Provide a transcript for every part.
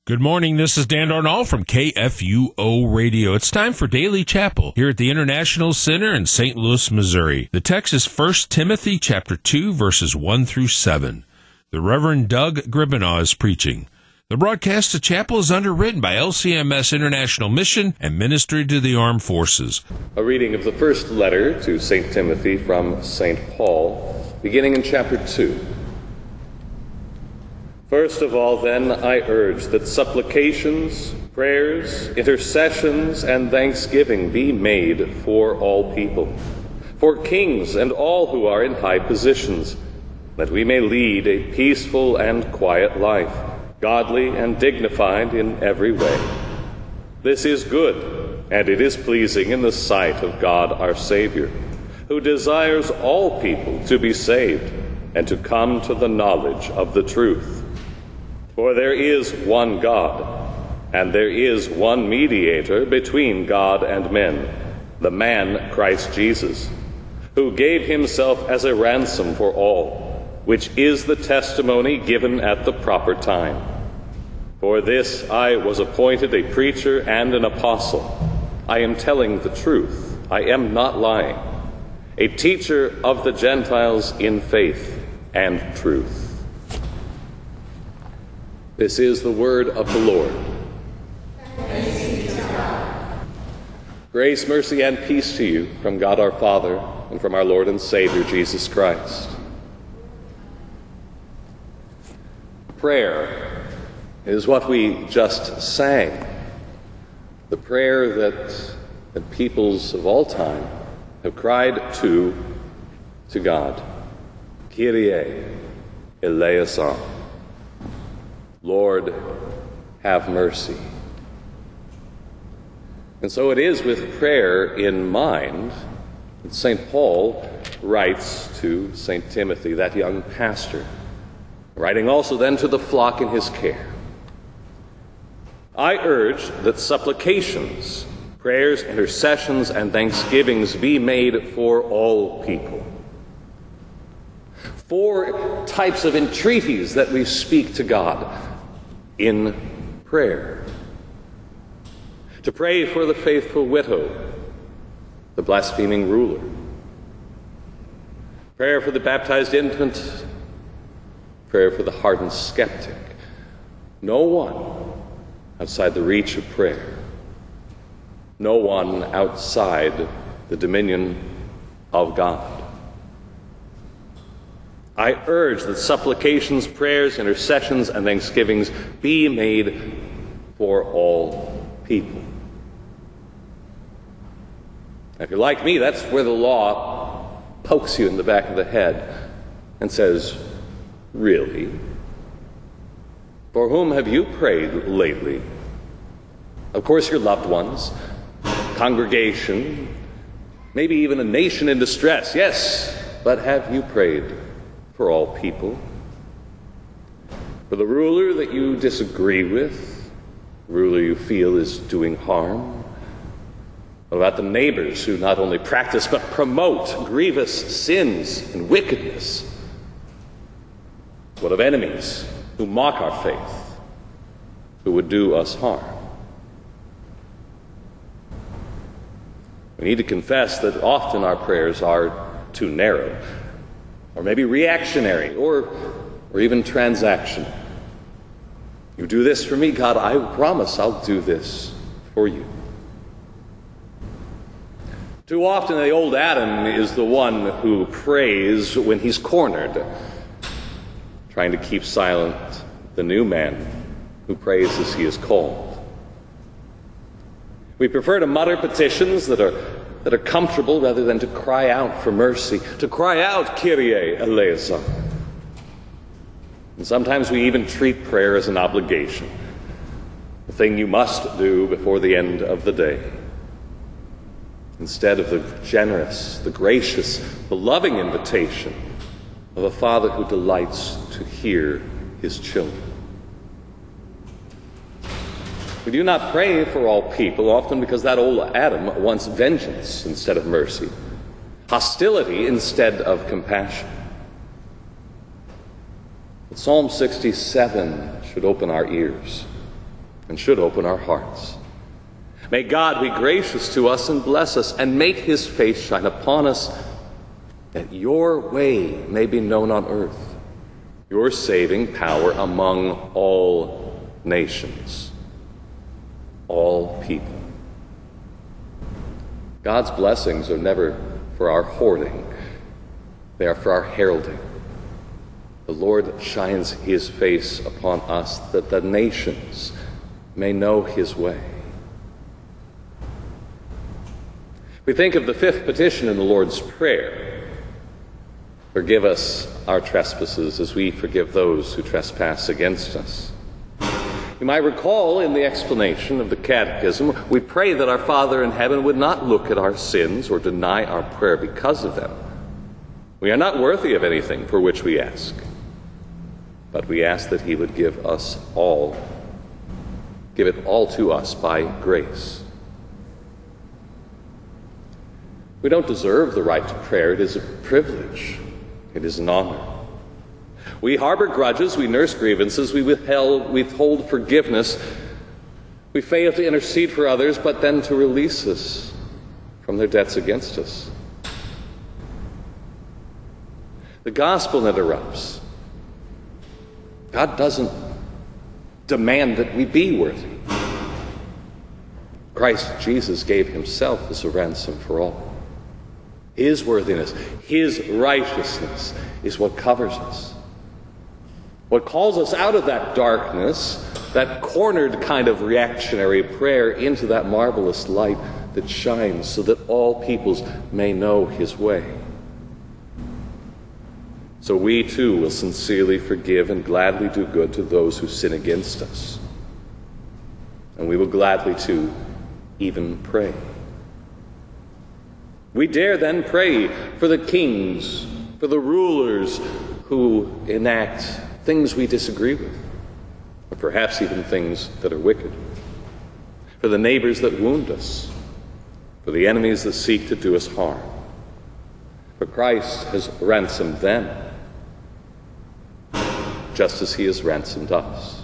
Good morning, this is Dan Darnall from KFUO Radio. It's time for Daily Chapel here at the International Center in St. Louis, Missouri. The text is 1 Timothy chapter 2, verses 1 through 7. The Reverend Doug Gribbenaw is preaching. The broadcast of chapel is underwritten by LCMS International Mission and Ministry to the Armed Forces. A reading of the first letter to St. Timothy from St. Paul, beginning in chapter 2. First of all, then, I urge that supplications, prayers, intercessions, and thanksgiving be made for all people, for kings and all who are in high positions, that we may lead a peaceful and quiet life, godly and dignified in every way. This is good, and it is pleasing in the sight of God our Savior, who desires all people to be saved and to come to the knowledge of the truth. For there is one God, and there is one mediator between God and men, the man Christ Jesus, who gave himself as a ransom for all, which is the testimony given at the proper time. For this I was appointed a preacher and an apostle. I am telling the truth. I am not lying. A teacher of the Gentiles in faith and truth. This is the word of the Lord. Thanks be to God. Grace, mercy, and peace to you from God our Father and from our Lord and Savior Jesus Christ. Prayer is what we just sang. The prayer that peoples of all time have cried to God. Kyrie eleison. Lord, have mercy. And so it is with prayer in mind that St. Paul writes to St. Timothy, that young pastor, writing also then to the flock in his care. I urge that supplications, prayers, intercessions, and thanksgivings be made for all people. 4 types of entreaties that we speak to God in prayer. To pray for the faithful widow, the blaspheming ruler. Prayer for the baptized infant. Prayer for the hardened skeptic. No one outside the reach of prayer. No one outside the dominion of God. I urge that supplications, prayers, intercessions, and thanksgivings be made for all people. If you're like me, that's where the law pokes you in the back of the head and says, really? For whom have you prayed lately? Of course, your loved ones, congregation, maybe even a nation in distress. Yes, but have you prayed for all people? For the ruler that you disagree with, the ruler you feel is doing harm? What about the neighbors who not only practice but promote grievous sins and wickedness? What of enemies who mock our faith, who would do us harm? We need to confess that often our prayers are too narrow, or maybe reactionary, or even transactional. You do this for me, God, I promise I'll do this for you. Too often the old Adam is the one who prays when he's cornered, trying to keep silent the new man who prays as he is called. We prefer to mutter petitions that are comfortable rather than to cry out for mercy, to cry out, Kyrie eleison. And sometimes we even treat prayer as an obligation, a thing you must do before the end of the day, instead of the generous, the gracious, the loving invitation of a Father who delights to hear his children. We do not pray for all people, often because that old Adam wants vengeance instead of mercy, hostility instead of compassion. But Psalm 67 should open our ears. and should open our hearts. May God be gracious to us and bless us and make his face shine upon us, that your way may be known on earth, your saving power among all nations, all people. God's blessings are never for our hoarding. They are for our heralding. The Lord shines his face upon us that the nations may know his way. We think of the fifth petition in the Lord's Prayer. Forgive us our trespasses as we forgive those who trespass against us. You might recall in the explanation of the Catechism, we pray that our Father in heaven would not look at our sins or deny our prayer because of them. We are not worthy of anything for which we ask, but we ask that he would give it all to us by grace. We don't deserve the right to prayer. It is a privilege. It is an honor. We harbor grudges, we nurse grievances, we withhold forgiveness. We fail to intercede for others, but then to release us from their debts against us. The gospel interrupts. God doesn't demand that we be worthy. Christ Jesus gave himself as a ransom for all. His worthiness, his righteousness is what covers us. What calls us out of that darkness, that cornered kind of reactionary prayer, into that marvelous light that shines so that all peoples may know his way. So we too will sincerely forgive and gladly do good to those who sin against us. And we will gladly too even pray. We dare then pray for the kings, for the rulers who enact things we disagree with, or perhaps even things that are wicked, for the neighbors that wound us, for the enemies that seek to do us harm. For Christ has ransomed them, just as he has ransomed us.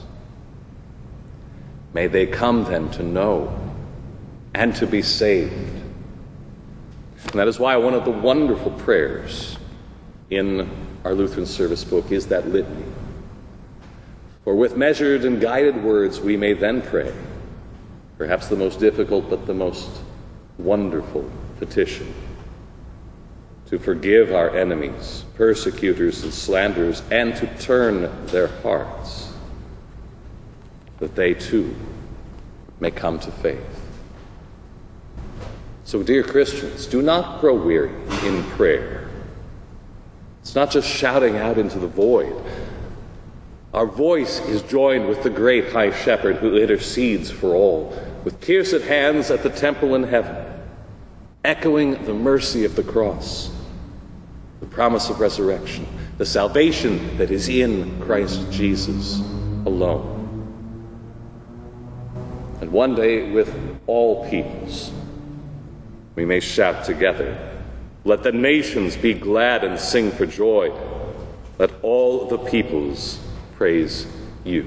May they come then to know and to be saved. And that is why one of the wonderful prayers in our Lutheran service book is that litany. For with measured and guided words we may then pray, perhaps the most difficult but the most wonderful petition, to forgive our enemies, persecutors and slanderers, and to turn their hearts, that they too may come to faith. So, dear Christians, do not grow weary in prayer. It's not just shouting out into the void. Our voice is joined with the great High Shepherd who intercedes for all, with pierced hands at the temple in heaven, echoing the mercy of the cross, the promise of resurrection, the salvation that is in Christ Jesus alone. And one day, with all peoples, we may shout together, "Let the nations be glad and sing for joy. Let all the peoples praise you."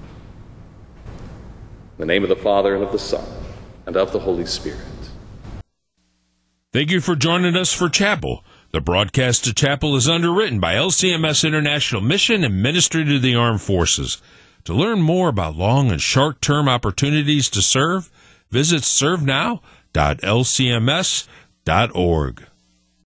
In the name of the Father, and of the Son, and of the Holy Spirit. Thank you for joining us for Chapel. The broadcast of Chapel is underwritten by LCMS International Mission and Ministry to the Armed Forces. To learn more about long and short-term opportunities to serve, visit servenow.lcms.org.